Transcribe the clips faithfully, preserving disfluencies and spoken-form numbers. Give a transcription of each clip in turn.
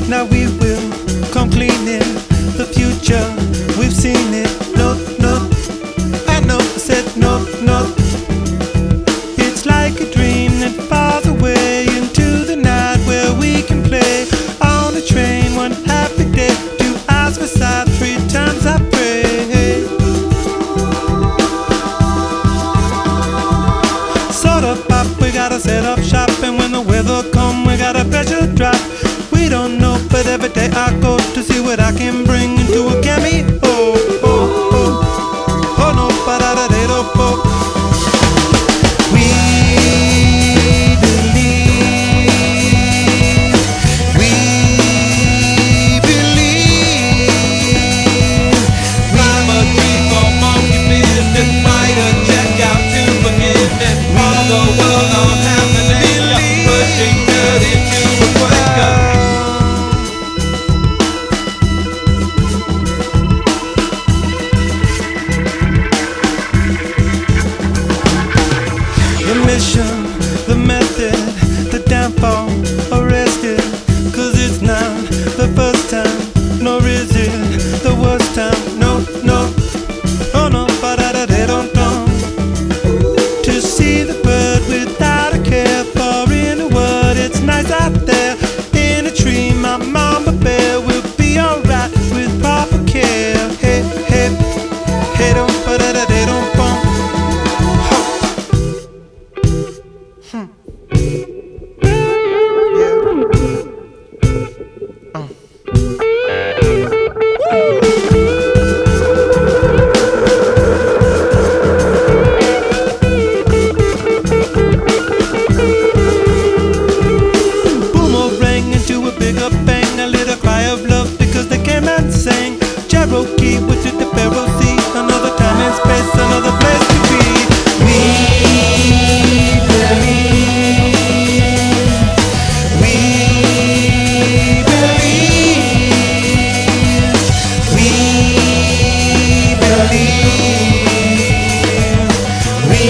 Now we will come cleaning the future. We've seen it. No, no, I know. I said no, no. It's like a dream that falls away into the night where we can play on a train one happy day. Two hours beside, three times I pray. Sort of pop, we gotta set up shop, and when the weather come, we got a pressure drop. We don't know, but every day I go to see what I can bring into a cameo. Oh, oh, oh, oh no, but I don't know. We believe, we believe. I'm a tree for monkey business, write a check out to forgiveness. All the world on happening, pushing good into a quaker. The mission, the method, the downfall, arrested. Cause it's not the first time, nor is it the worst time. No, no, oh no, but I don't know. To see the bird without a care for in a word, it's nice out there. In a tree, my mama bear will be alright with proper care. Hey, hey, hey, don't, but I don't bump. Bigger bang, a little cry of love because they came and sang. Cherokee, what did the Pharaoh see? Another time and space, another place to be. We believe, we believe, we believe, we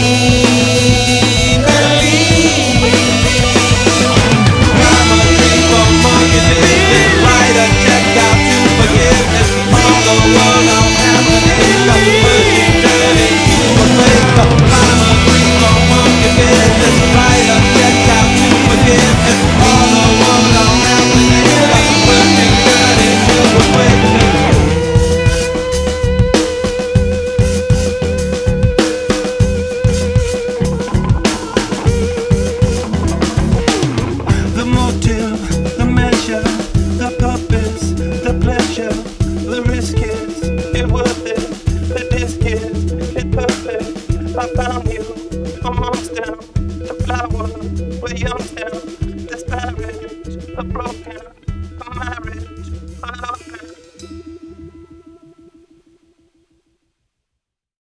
the measure, the purpose, the pleasure, the risk is it worth it, the disc is it perfect. I found you amongst them, the flower with young stem, disparate, the broken.